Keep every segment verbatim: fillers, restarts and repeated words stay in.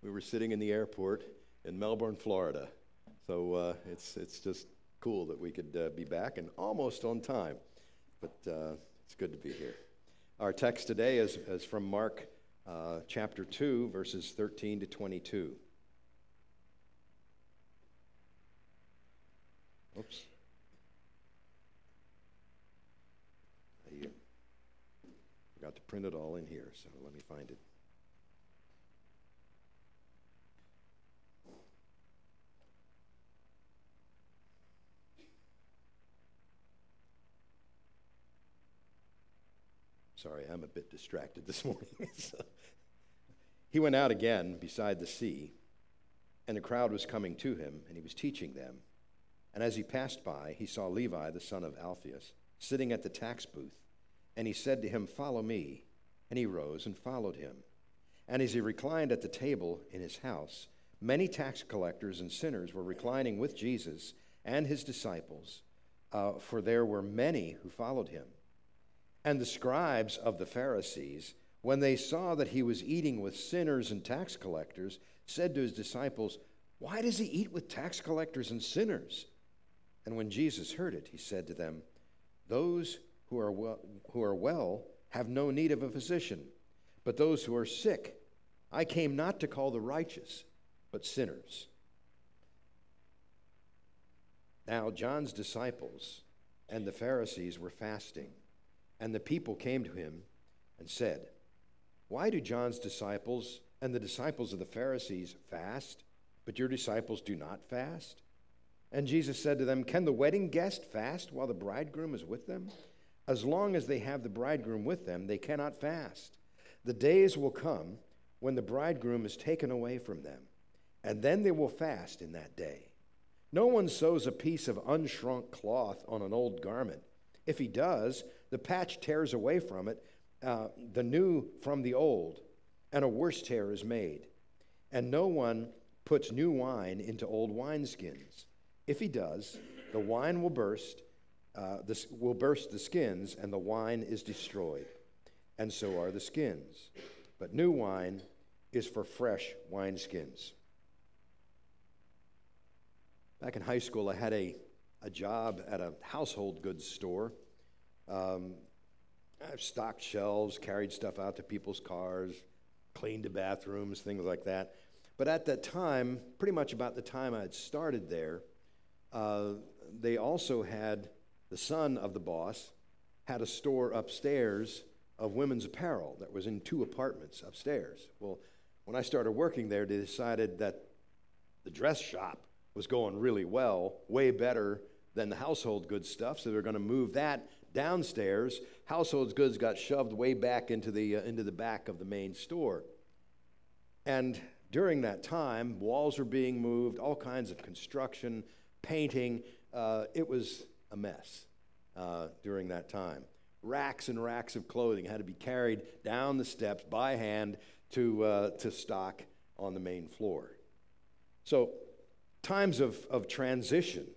We were sitting in the airport in Melbourne, Florida. So uh, it's it's just cool that we could uh, be back and almost on time. But uh, it's good to be here. Our text today is, is from Mark uh, chapter two, verses thirteen to twenty-two. Oops. I forgot to print it all in here, so let me find it. Sorry, I'm a bit distracted this morning. So, he went out again beside the sea, and a crowd was coming to him, and he was teaching them. And as he passed by, he saw Levi, the son of Alphaeus, sitting at the tax booth. And he said to him, "Follow me." And he rose and followed him. And as he reclined at the table in his house, many tax collectors and sinners were reclining with Jesus and his disciples, uh, for there were many who followed him. And the scribes of the Pharisees, when they saw that he was eating with sinners and tax collectors, said to his disciples, "Why does he eat with tax collectors and sinners?" And when Jesus heard it, he said to them, Those who are well, who are well have no need of a physician, but those who are sick. I came not to call the righteous, but sinners. Now John's disciples and the Pharisees were fasting, and the people came to him and said, "Why do John's disciples and the disciples of the Pharisees fast, but your disciples do not fast?" And Jesus said to them, "Can the wedding guest fast while the bridegroom is with them? As long as they have the bridegroom with them, they cannot fast. The days will come when the bridegroom is taken away from them, and then they will fast in that day. No one sews a piece of unshrunk cloth on an old garment. If he does, the patch tears away from it, uh, the new from the old, and a worse tear is made. And no one puts new wine into old wineskins. If he does, the wine will burst, uh, this will burst the skins, and the wine is destroyed. And so are the skins. But new wine is for fresh wineskins." Back in high school, I had a, a job at a household goods store. Um, I stocked shelves, carried stuff out to people's cars, cleaned the bathrooms, things like that. But at that time, pretty much about the time I had started there, uh, they also had, the son of the boss had a store upstairs of women's apparel that was in two apartments upstairs. Well, when I started working there, they decided that the dress shop was going really well, way better than the household goods stuff, so they were going to move that downstairs. Household goods got shoved way back into the uh, into the back of the main store. And during that time, walls were being moved, all kinds of construction, painting. Uh, it was a mess uh, during that time. Racks and racks of clothing had to be carried down the steps by hand to uh, to stock on the main floor. So times of, of transition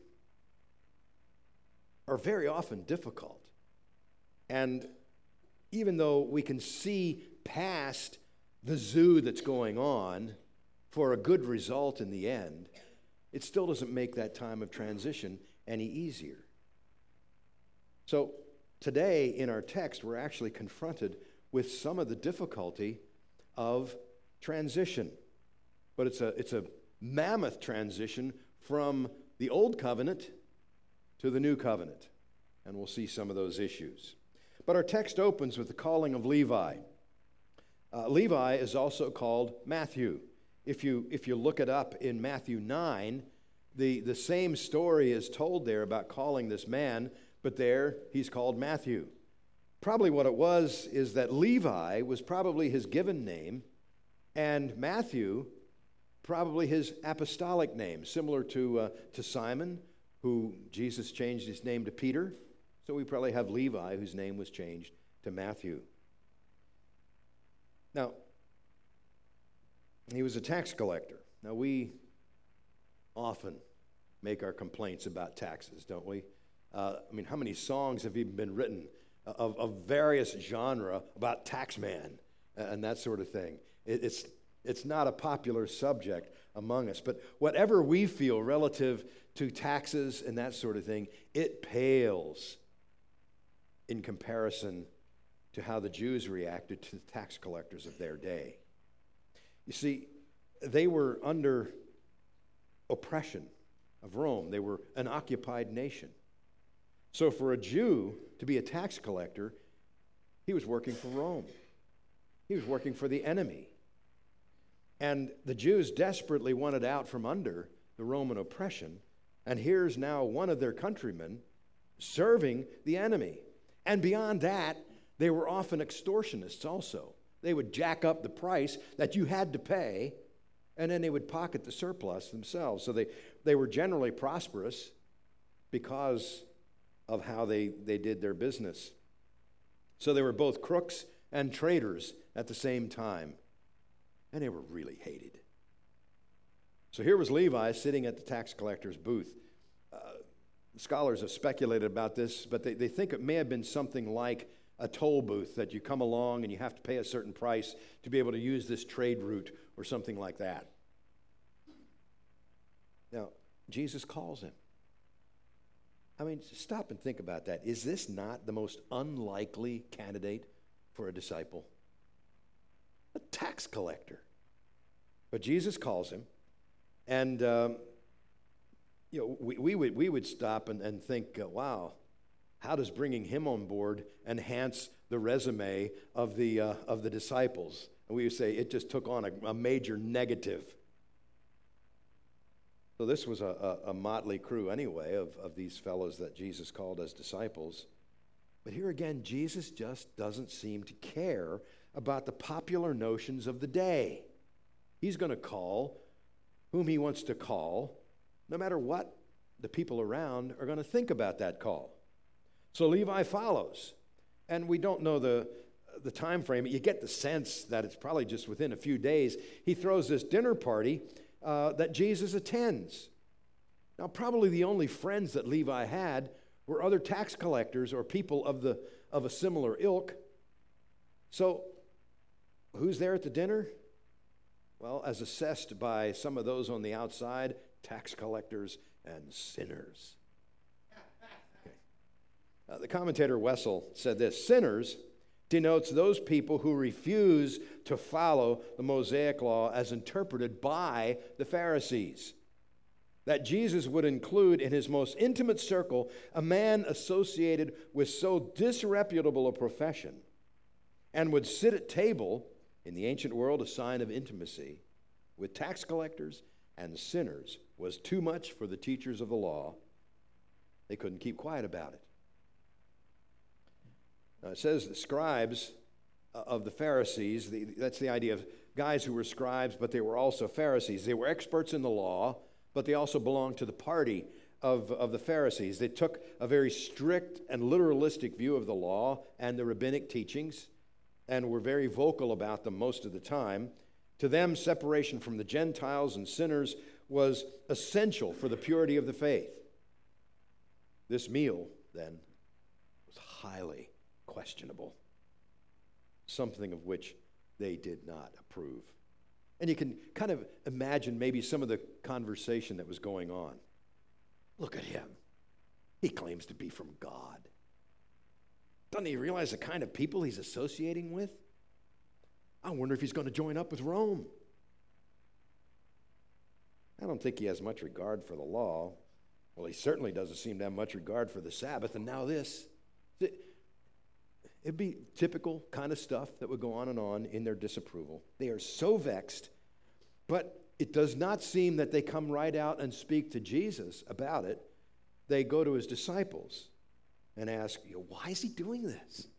are very often difficult. And even though we can see past the zoo that's going on for a good result in the end, it still doesn't make that time of transition any easier. So today in our text, we're actually confronted with some of the difficulty of transition. But it's a, it's a mammoth transition from the old covenant to the new covenant. And we'll see some of those issues. But our text opens with the calling of Levi. Uh, Levi is also called Matthew. If you if you look it up in Matthew nine, the, the same story is told there about calling this man, but there he's called Matthew. Probably what it was is that Levi was probably his given name, and Matthew probably his apostolic name, similar to uh, to Simon, who Jesus changed his name to Peter. So we probably have Levi, whose name was changed to Matthew. Now, he was a tax collector. Now, we often make our complaints about taxes, don't we? Uh, I mean, how many songs have even been written of, of various genre about taxman and that sort of thing? It, it's It's not a popular subject among us. But whatever we feel relative to taxes and that sort of thing, it pales in comparison to how the Jews reacted to the tax collectors of their day. You see, they were under oppression of Rome. They were an occupied nation. So for a Jew to be a tax collector, he was working for Rome. He was working for the enemy. And the Jews desperately wanted out from under the Roman oppression. And here's now one of their countrymen serving the enemy. And beyond that, they were often extortionists also. They would jack up the price that you had to pay, and then they would pocket the surplus themselves. So they, they were generally prosperous because of how they, they did their business. So they were both crooks and traitors at the same time. And they were really hated. So here was Levi sitting at the tax collector's booth. Uh, scholars have speculated about this, but they, they think it may have been something like a toll booth that you come along and you have to pay a certain price to be able to use this trade route or something like that. Now, Jesus calls him. I mean, stop and think about that. Is this not the most unlikely candidate for a disciple? A tax collector. But Jesus calls him, and um, you know, we, we would we would stop and, and think, uh, wow, how does bringing him on board enhance the resume of the uh, of the disciples? And we would say it just took on a, a major negative. So this was a, a, a motley crew anyway of, of these fellows that Jesus called as disciples. But here again, Jesus just doesn't seem to care about the popular notions of the day. He's going to call whom he wants to call, no matter what the people around are going to think about that call. So Levi follows, and we don't know the, the time frame. You get the sense that it's probably just within a few days. He throws this dinner party uh, that Jesus attends. Now, probably the only friends that Levi had were other tax collectors or people of the of a similar ilk. So, who's there at the dinner? Well, as assessed by some of those on the outside, tax collectors and sinners. Okay. Uh, the commentator Wessel said this: sinners denotes those people who refuse to follow the Mosaic law as interpreted by the Pharisees. That Jesus would include in his most intimate circle a man associated with so disreputable a profession and would sit at table, in the ancient world a sign of intimacy, with tax collectors and sinners was too much for the teachers of the law. They couldn't keep quiet about it. Now it says the scribes of the Pharisees, the, that's the idea of guys who were scribes, but they were also Pharisees. They were experts in the law, but they also belonged to the party of, of the Pharisees. They took a very strict and literalistic view of the law and the rabbinic teachings and were very vocal about them most of the time. To them, separation from the Gentiles and sinners was essential for the purity of the faith. This meal, then, was highly questionable, something of which they did not approve. And you can kind of imagine maybe some of the conversation that was going on. Look at him. He claims to be from God. Doesn't he realize the kind of people he's associating with? I wonder if he's going to join up with Rome. I don't think he has much regard for the law. Well, he certainly doesn't seem to have much regard for the Sabbath. And now this. It'd be typical kind of stuff that would go on and on in their disapproval. They are so vexed, but it does not seem that they come right out and speak to Jesus about it. They go to his disciples and ask, you know, why is he doing this?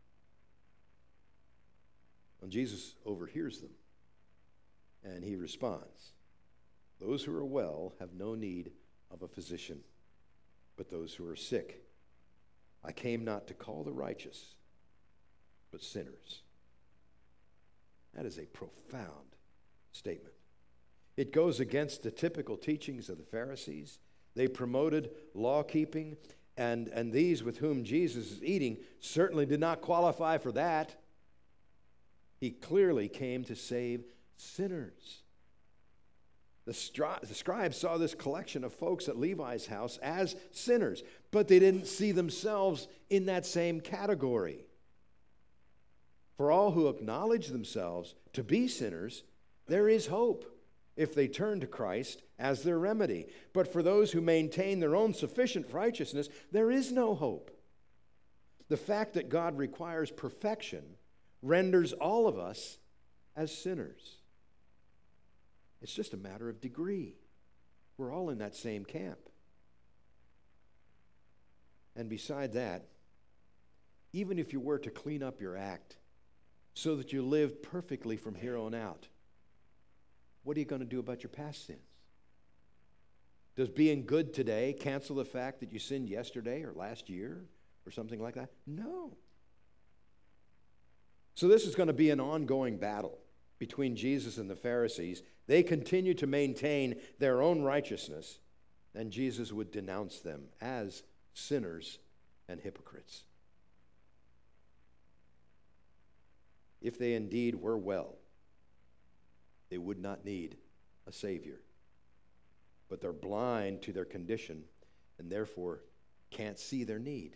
And Jesus overhears them, and he responds, those who are well have no need of a physician, but those who are sick. I came not to call the righteous, but sinners. That is a profound statement. It goes against the typical teachings of the Pharisees. They promoted law-keeping, and, and these with whom Jesus is eating certainly did not qualify for that. He clearly came to save sinners. The, stri- the scribes saw this collection of folks at Levi's house as sinners, but they didn't see themselves in that same category. For all who acknowledge themselves to be sinners, there is hope if they turn to Christ as their remedy. But for those who maintain their own sufficient righteousness, there is no hope. The fact that God requires perfection renders all of us as sinners. It's just a matter of degree. We're all in that same camp. And beside that, even if you were to clean up your act so that you live perfectly from here on out, what are you going to do about your past sins? Does being good today cancel the fact that you sinned yesterday or last year or something like that? No. So this is going to be an ongoing battle between Jesus and the Pharisees. They continue to maintain their own righteousness, and Jesus would denounce them as sinners and hypocrites. If they indeed were well, they would not need a Savior. But they're blind to their condition and therefore can't see their need.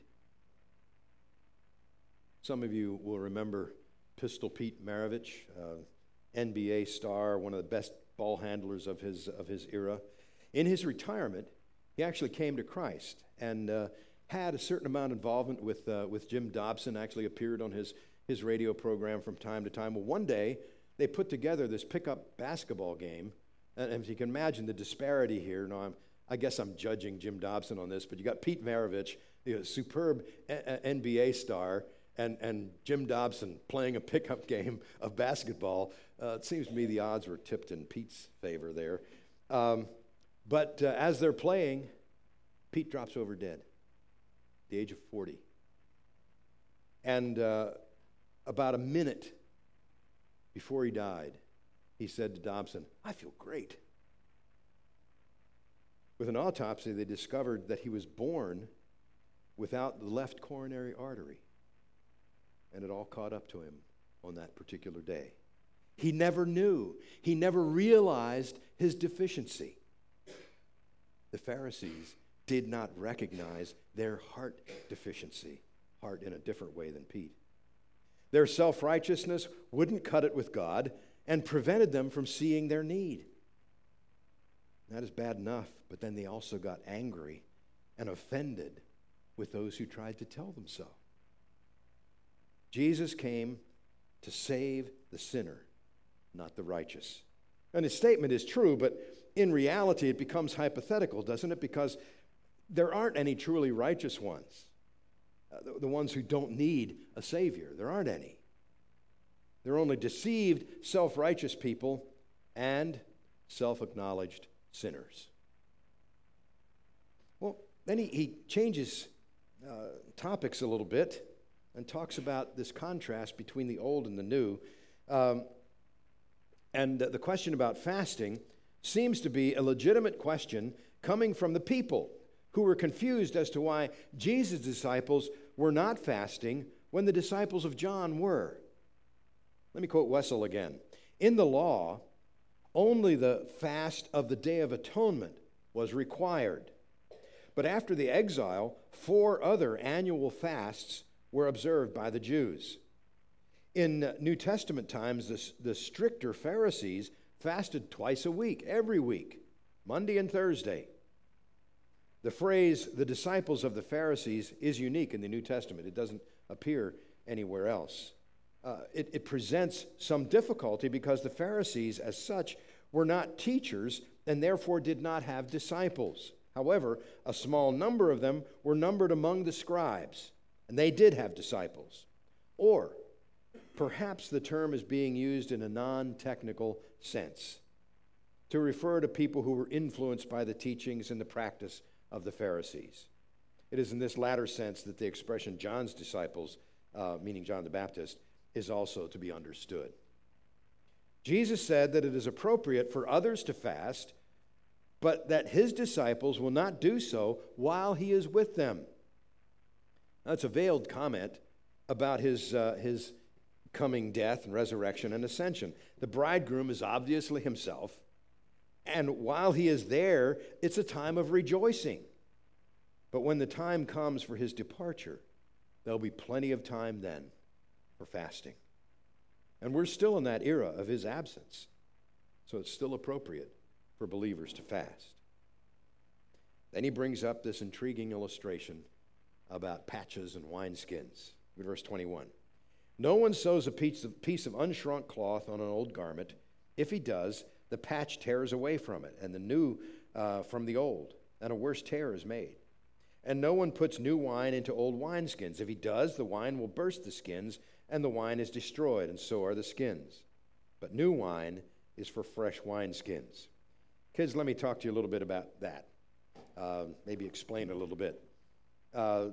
Some of you will remember Pistol Pete Maravich, uh, N B A star, one of the best ball handlers of his, of his era. In his retirement, he actually came to Christ and uh, had a certain amount of involvement with, uh, with Jim Dobson, actually appeared on his his radio program from time to time. Well, one day, they put together this pickup basketball game. And if you can imagine the disparity here, now I'm, I guess I'm judging Jim Dobson on this, but you got Pete Maravich, the superb a- N B A star, and, and Jim Dobson playing a pickup game of basketball. Uh, it seems to me the odds were tipped in Pete's favor there. Um, but uh, as they're playing, Pete drops over dead at the age of forty. And uh, about a minute before he died, he said to Dobson, "I feel great." With an autopsy, they discovered that he was born without the left coronary artery, and it all caught up to him on that particular day. He never knew. He never realized his deficiency. The Pharisees did not recognize their heart deficiency, heart in a different way than Pete. Their self-righteousness wouldn't cut it with God and prevented them from seeing their need. That is bad enough, but then they also got angry and offended with those who tried to tell them so. Jesus came to save the sinner, not the righteous. And his statement is true, but in reality it becomes hypothetical, doesn't it? Because there aren't any truly righteous ones. Uh, the, the ones who don't need a Savior. There aren't any. They're only deceived, self-righteous people and self-acknowledged sinners. Well, then he, he changes uh, topics a little bit and talks about this contrast between the old and the new. Um, and uh, the question about fasting seems to be a legitimate question coming from the people who were confused as to why Jesus' disciples were not fasting when the disciples of John were. Let me quote Wessel again. In the law, only the fast of the Day of Atonement was required. But after the exile, four other annual fasts were observed by the Jews. In New Testament times, the, the stricter Pharisees fasted twice a week, every week, Monday and Thursday. The phrase, the disciples of the Pharisees, is unique in the New Testament. It doesn't appear anywhere else. Uh, it, it presents some difficulty because the Pharisees, as such, were not teachers and therefore did not have disciples. However, a small number of them were numbered among the scribes, and they did have disciples. Or perhaps the term is being used in a non-technical sense to refer to people who were influenced by the teachings and the practice of the Pharisees. It is in this latter sense that the expression John's disciples, uh, meaning John the Baptist, is also to be understood. Jesus said that it is appropriate for others to fast, but that his disciples will not do so while he is with them. That's a veiled comment about his, uh, his coming death and resurrection and ascension. The bridegroom is obviously himself, and while he is there, it's a time of rejoicing. But when the time comes for his departure, there'll be plenty of time then for fasting. And we're still in that era of his absence, so it's still appropriate for believers to fast. Then he brings up this intriguing illustration about patches and wineskins. Verse twenty-one. No one sews a piece of, piece of unshrunk cloth on an old garment. If he does, the patch tears away from it, and the new uh, from the old, and a worse tear is made. And no one puts new wine into old wineskins. If he does, the wine will burst the skins, and the wine is destroyed, and so are the skins. But new wine is for fresh wineskins. Kids, let me talk to you a little bit about that. Uh, maybe explain it a little bit. Uh,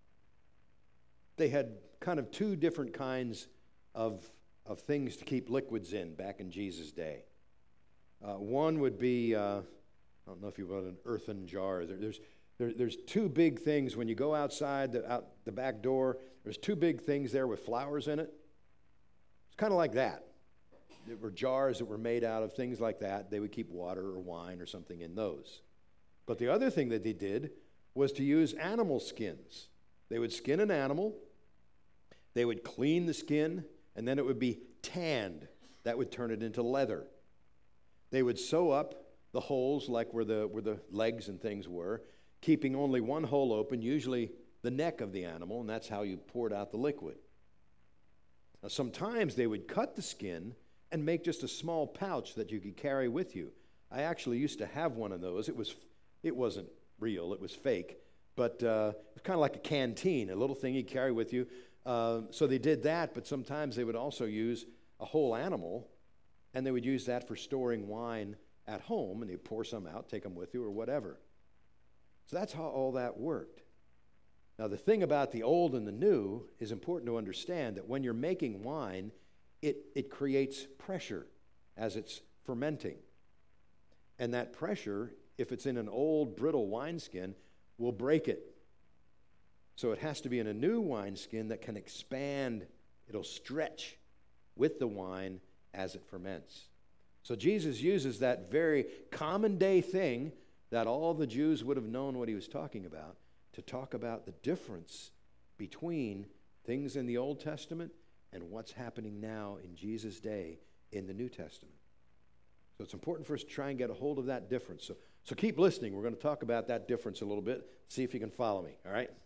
they had kind of two different kinds of, of things to keep liquids in back in Jesus' day. Uh, one would be, uh, I don't know if you want an earthen jar. There, there's there, there's two big things when you go outside the, out the back door. There's two big things there with flowers in it. It's kind of like that. There were jars that were made out of things like that. They would keep water or wine or something in those. But the other thing that they did was to use animal skins. They would skin an animal, they would clean the skin, and then it would be tanned. That would turn it into leather. They would sew up the holes like where the, where the legs and things were, keeping only one hole open, usually the neck of the animal, and that's how you poured out the liquid. Now, sometimes they would cut the skin and make just a small pouch that you could carry with you. I actually used to have one of those. It was, it wasn't real, it was fake, but uh, it was kind of like a canteen, a little thing you carry with you. Uh, so they did that, but sometimes they would also use a whole animal, and they would use that for storing wine at home, and they'd pour some out, take them with you, or whatever. So that's how all that worked. Now, the thing about the old and the new is important to understand that when you're making wine, it, it creates pressure as it's fermenting. And that pressure, if it's in an old, brittle wineskin, will break it. So it has to be in a new wineskin that can expand, it'll stretch with the wine as it ferments. So Jesus uses that very common day thing that all the Jews would have known what he was talking about to talk about the difference between things in the Old Testament and what's happening now in Jesus' day in the New Testament. So it's important for us to try and get a hold of that difference. So, so keep listening. We're going to talk about that difference a little bit. See if you can follow me, all right?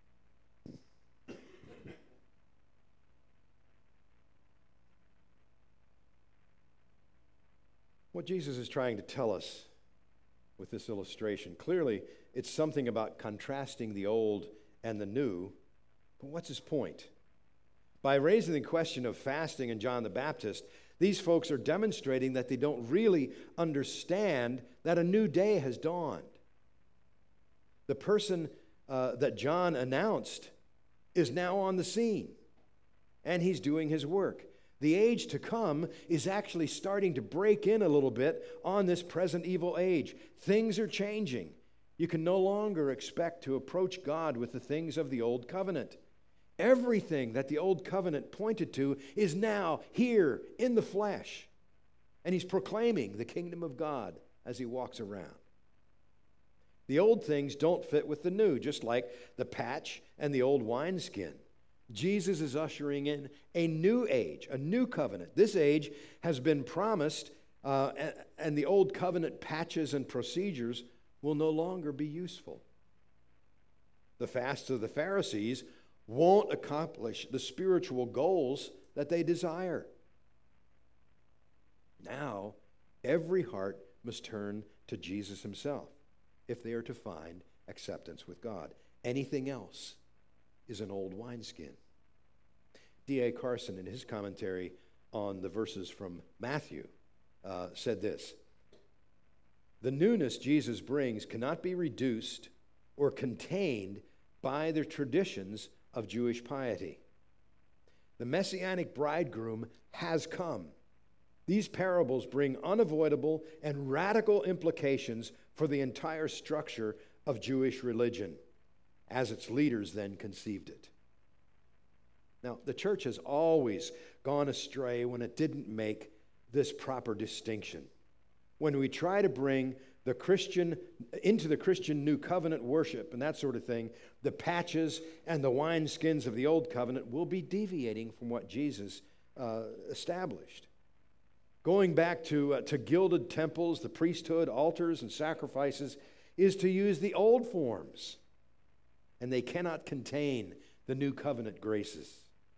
What Jesus is trying to tell us with this illustration, clearly it's something about contrasting the old and the new, but what's his point? By raising the question of fasting in John the Baptist, these folks are demonstrating that they don't really understand that a new day has dawned. The person uh, that John announced is now on the scene, and he's doing his work. The age to come is actually starting to break in a little bit on this present evil age. Things are changing. You can no longer expect to approach God with the things of the old covenant. Everything that the old covenant pointed to is now here in the flesh. And he's proclaiming the kingdom of God as he walks around. The old things don't fit with the new, just like the patch and the old wineskin. Jesus is ushering in a new age, a new covenant. This age has been promised, uh, and, and the old covenant patches and procedures will no longer be useful. The fasts of the Pharisees won't accomplish the spiritual goals that they desire. Now, every heart must turn to Jesus himself if they are to find acceptance with God. Anything else is an old wineskin. D A Carson, in his commentary on the verses from Matthew, uh, said this: the newness Jesus brings cannot be reduced or contained by the traditions of Jewish piety. The Messianic bridegroom has come. These parables bring unavoidable and radical implications for the entire structure of Jewish religion, as its leaders then conceived it. Now, the church has always gone astray when it didn't make this proper distinction. When we try to bring the Christian into the Christian New Covenant worship and that sort of thing, the patches and the wineskins of the Old Covenant will be deviating from what Jesus uh, established. Going back to, uh, to gilded temples, the priesthood, altars, and sacrifices is to use the old forms, and they cannot contain the New Covenant graces.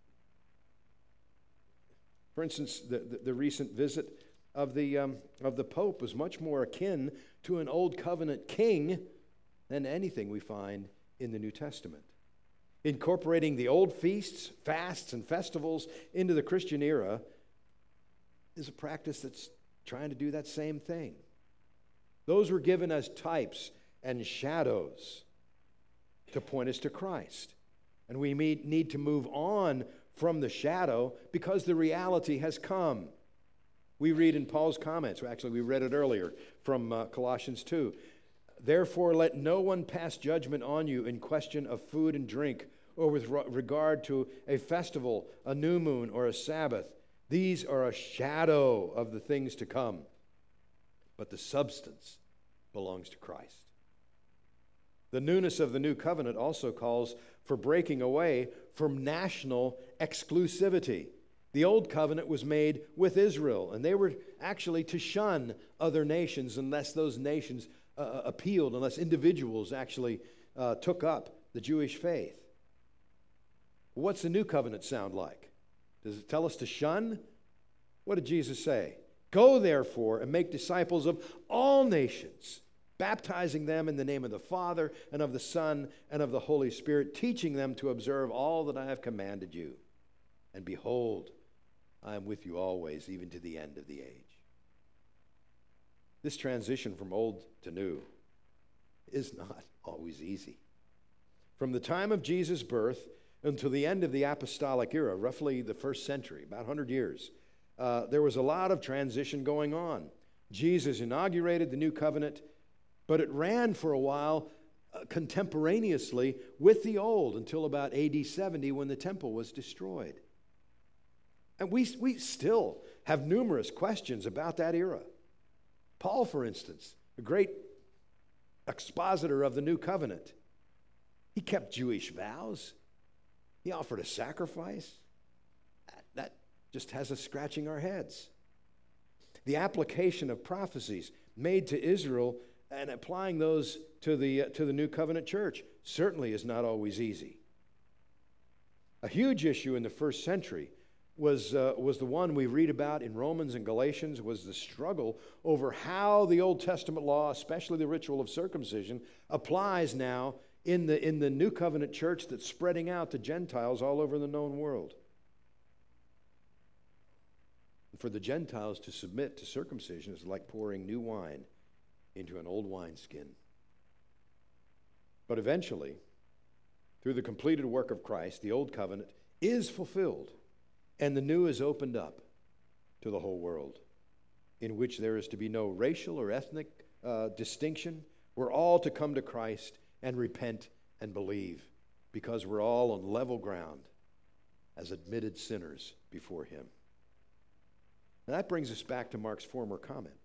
For instance, the, the, the recent visit of the, um, of the Pope was much more akin to an Old Covenant king than anything we find in the New Testament. Incorporating the old feasts, fasts, and festivals into the Christian era is a practice that's trying to do that same thing. Those were given as types and shadows to point us to Christ. And we need to move on from the shadow because the reality has come. We read in Paul's comments, actually we read it earlier from uh, Colossians two. Therefore let no one pass judgment on you in question of food and drink, or with regard to a festival, a new moon, or a Sabbath. These are a shadow of the things to come, but the substance belongs to Christ. The newness of the new covenant also calls for breaking away from national exclusivity. The old covenant was made with Israel, and they were actually to shun other nations unless those nations uh, appealed, unless individuals actually uh, took up the Jewish faith. What's the new covenant sound like? Does it tell us to shun? What did Jesus say? Go, therefore, and make disciples of all nations, baptizing them in the name of the Father and of the Son and of the Holy Spirit, teaching them to observe all that I have commanded you. And behold, I am with you always, even to the end of the age. This transition from old to new is not always easy. From the time of Jesus' birth until the end of the apostolic era, roughly the first century, about one hundred years, uh, there was a lot of transition going on. Jesus inaugurated the new covenant, but it ran for a while uh, contemporaneously with the old until about A D seventy when the temple was destroyed. And we, we still have numerous questions about that era. Paul, for instance, a great expositor of the new covenant, he kept Jewish vows. He offered a sacrifice. That, that just has us scratching our heads. The application of prophecies made to Israel and applying those to the, uh, to the new covenant church certainly is not always easy. A huge issue in the first century was, uh, was the one we read about in Romans and Galatians, was the struggle over how the Old Testament law, especially the ritual of circumcision, applies now in the, in the new covenant church that's spreading out to Gentiles all over the known world. And for the Gentiles to submit to circumcision is like pouring new wine into an old wineskin. But eventually, through the completed work of Christ, the old covenant is fulfilled, and the new is opened up to the whole world, in which there is to be no racial or ethnic uh, distinction. We're all to come to Christ and repent and believe, because we're all on level ground as admitted sinners before him. Now that brings us back to Mark's former comment.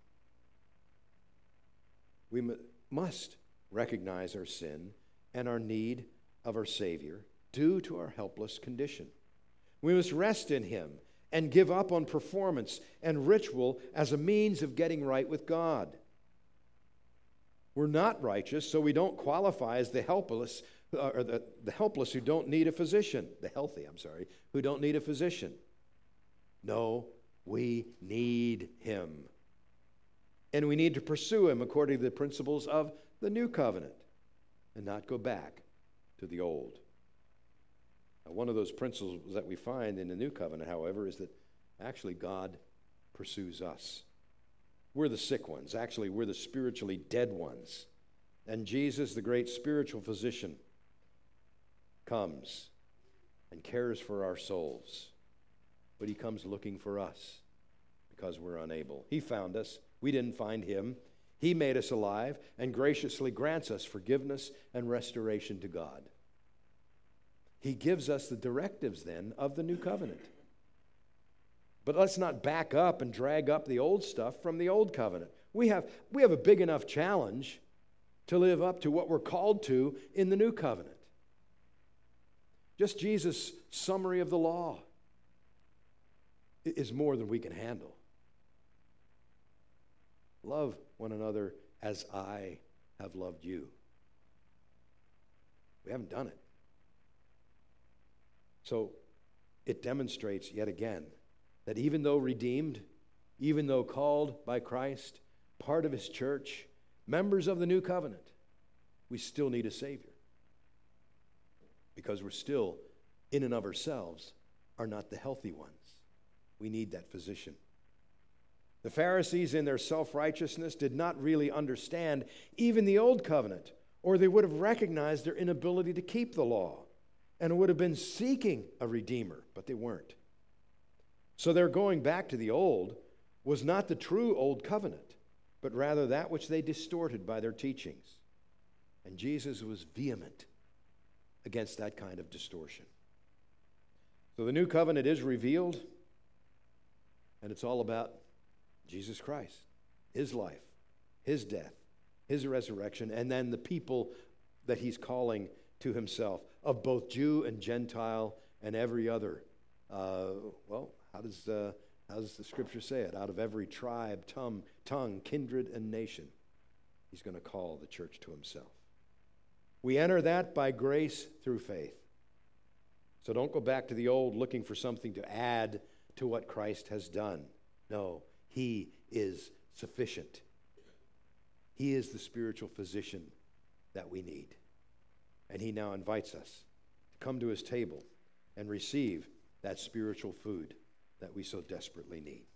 We m- must recognize our sin and our need of our Savior due to our helpless condition. We must rest in him and give up on performance and ritual as a means of getting right with God. We're not righteous, so we don't qualify as the helpless, or the, the helpless who don't need a physician. The healthy, I'm sorry, who don't need a physician. No, we need him. And we need to pursue him according to the principles of the new covenant and not go back to the old. Now, one of those principles that we find in the new covenant, however, is that actually God pursues us. We're the sick ones. Actually, we're the spiritually dead ones. And Jesus, the great spiritual physician, comes and cares for our souls. But he comes looking for us because we're unable. He found us. We didn't find him. He made us alive and graciously grants us forgiveness and restoration to God. he gives us the directives then of the new covenant. But let's not back up and drag up the old stuff from the old covenant. We have, we have a big enough challenge to live up to what we're called to in the new covenant. Just Jesus' summary of the law is more than we can handle. Love one another as I have loved you. We haven't done it. So it demonstrates yet again that even though redeemed, even though called by Christ, part of his church, members of the new covenant, we still need a Savior. Because we're still, in and of ourselves, are not the healthy ones. We need that physician. The Pharisees, in their self-righteousness, did not really understand even the old covenant, or they would have recognized their inability to keep the law and would have been seeking a redeemer, but they weren't. So their going back to the old was not the true old covenant, but rather that which they distorted by their teachings. And Jesus was vehement against that kind of distortion. So the new covenant is revealed, and it's all about Jesus Christ, his life, his death, his resurrection, and then the people that he's calling to himself, of both Jew and Gentile and every other. Uh, well, how does, uh, how does the scripture say it? Out of every tribe, tongue, tongue, kindred, and nation, he's going to call the church to himself. We enter that by grace through faith. So don't go back to the old looking for something to add to what Christ has done. No, he is sufficient. He is the spiritual physician that we need. And he now invites us to come to his table and receive that spiritual food that we so desperately need.